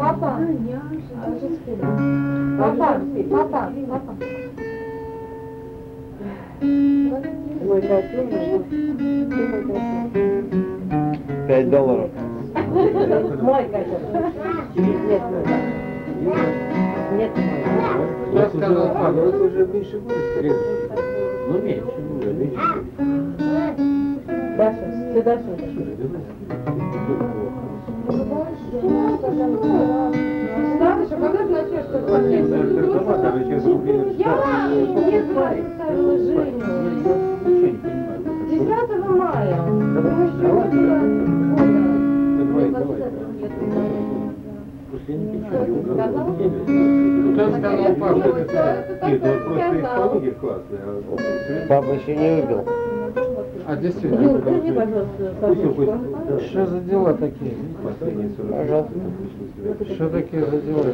Папа. Папа. Мой котенок. $5. Мой котенок. Нет. Я сказал, папа. Это уже меньше будет. Ну, меньше. Даша, ты Даша. Даша, когда ты начнешь Я ставила Женю. 10 мая. Потому что Кто сказал, папа? Нет, он просто исполнитель классный. Папа еще не выпил. А действительно, Верни, пожалуйста, карточку. что за дела такие? Пожалуйста. Что такие за дела?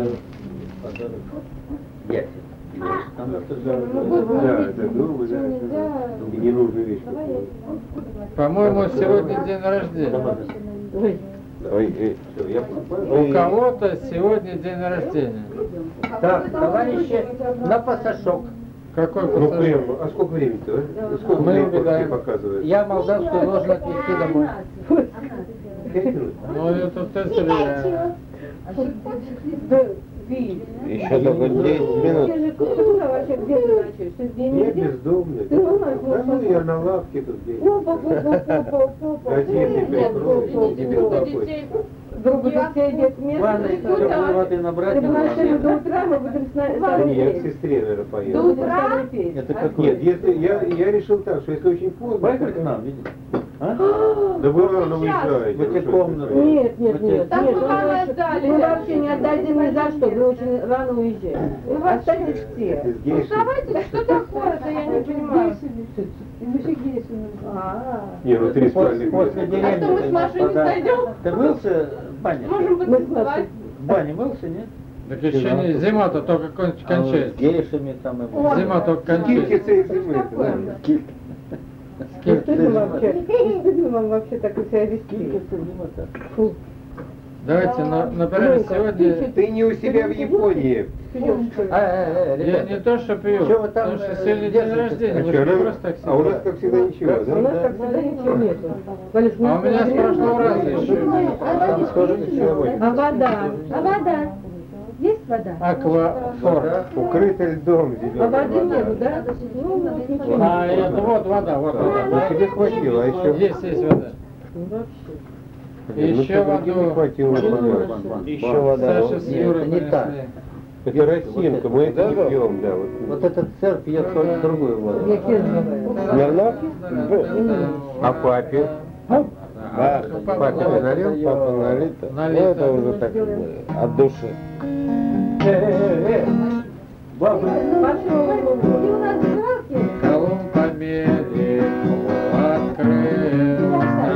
Да, это грубо, да. И ненужная вещь. По-моему, сегодня день рождения. Ой. Ой, Все, я покупаю. У кого-то сегодня день рождения. Так, товарищи, на пасашок. Какой Ну, пассажир? прямо. А сколько времени-то? А? Сколько Мы времени убегаем. показывает? Я Молдавскую должен отвезти домой. 5 минут. Ну, это ты зря. еще только 10 минут. Скажи, куда вообще, где ты ночуешь? Ты где Я нигде? бездомный. Ты дома? Да ну я на лавке тут где. Опа. Газеты прикрою, не беспокойся. Группа детей без места. Ванной теплой воды набрать Ты не понимаешь, надо. до утра мы будем с Да не, я к нами сестре, наверное, До поеду. утра? Это какой? Нет, если я решил так, что если очень поздно... Поехали к нам, видите? А? Да вы рано уезжаете. В эти комнаты. Нет. Так Нет, вы маму мы отдали. вообще не отдадим ни за что, вы очень рано уезжаете. Вы останетесь все. С гейшей. Давайте, что такое-то, я не понимаю. Не, ну 3 спальных После места. А что, мы с машиной сойдем? Ты мылся в бане? Можем Мы с потанцевать. В бане мылся, нет? Так еще не, зима-то только А вот с кончается. гейшами там и... Зима только Скидки кончается. цель зимы, это да. Не стыдно вам вообще так у себя вести. Фу. Давайте набираем сегодня. Ты не у себя в Японии. Я ребята, не то, что пью, Чё вы там, потому что сегодня день держите? рождения. А Вы что, же не она- просто так а у нас, сидите. как всегда, ничего, У да? нас, как всегда, ничего нету. Валюш, А у меня с прошлого раза еще. Там тоже ничего будет. А вода? Есть вода? Аквафор. Укрытый льдом А зеленый. воды нету, да? Ну, у нас ничего А нет. это вот вода, вот Ну, вода. тебе хватило, а еще... Есть вода. Ну, вообще. Ну, Еще тебе не воду. хватило. Еще вода. Саша с Нет, Юрой это не так. принесли. Это росинка, мы это не пьем, да. Вот этот сэр пьет только другую воду. Я кислая бываю. Смирнов? А Да. папе? Да, Папе ты налил? папа налито. Ну, Налито. это уже так от души. Бабы, Пошел. Колумб Америку открыл,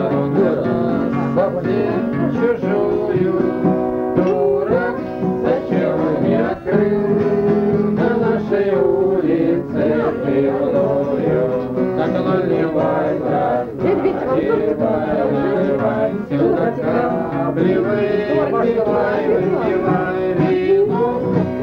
чужую, дурак, зачем не открыл на нашей улице пивную? Так наливай, наливай, сюда выпивай вино,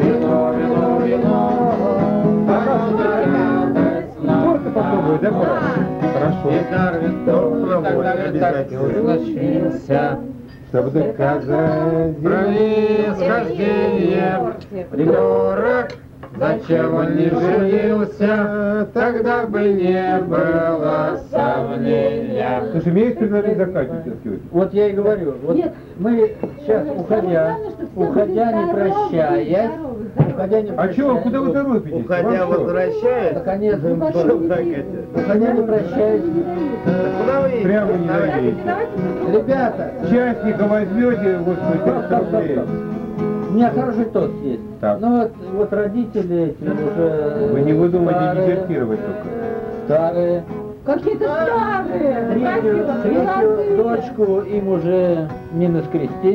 Попробуй, да, Хорошо. И Дарвин и так далее, так начался. Чтобы доказать... Происхождение дурак, зачем он не женился, тогда бы не было сомнения. Слушай, мне есть предложение заканчивать все-таки. вот я и говорю, вот мы сейчас, уходя, не прощаясь, А чего, куда вы торопитесь? Уходя, Вам что? возвращаясь. наконец, Уходя, не прощаясь, Куда вы едете? Прямо не надеетесь. ребята, Частника возьмете, вот 300 рублей. у меня хороший тост есть. Так. Ну вот родители эти уже... Вы не выдумайте старые, дезертировать только. Старые. Какие-то старые. Третью дочку им уже не наскрести.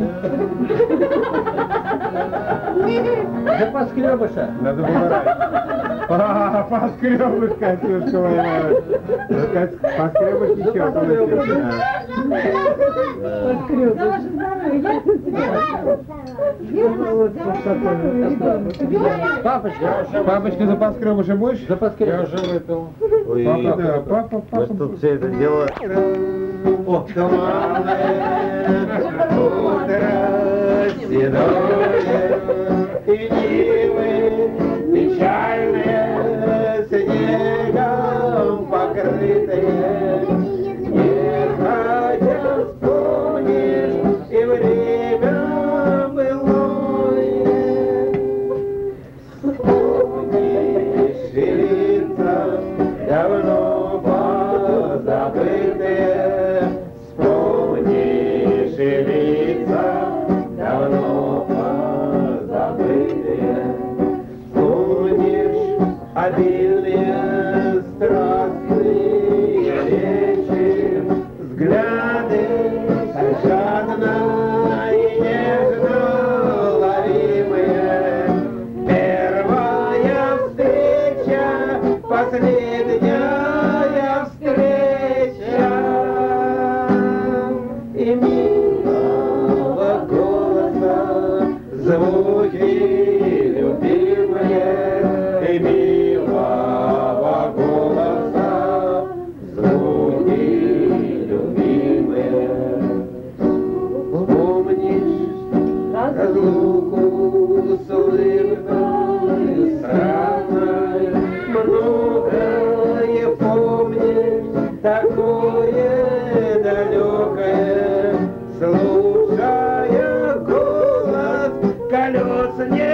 Да поскребыша. Надо выбирать. Поскребышка, тетушка моя. Поскребыш еще получился. За ваше здоровье. Папочка, запаскреб уже будешь? Запаскреб. Я уже выпил. Ой, Папа, да, папа. вот тут все это дело. О, туманное утро седое и нивы печальные, снегом покрытые. Нехотя вспомнишь и время былое. Вспомнишь и лица давно позабытые. Вспомнишь и лица давно позабытые. Вспомнишь обильные страстные речи, взгляды жадно и нежно ловимые. Первая встреча, последняя встреча. И милого голоса звуки любимые, и милого голоса звуки любимые. Вспомнишь разлуку с улыбкой странной, многое помнишь, такое далекое, слушая голос колес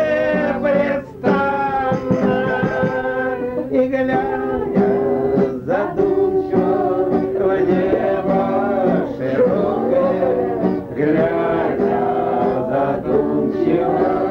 непрестанно и глядя задумчиво в небо широкое, глядя задумчиво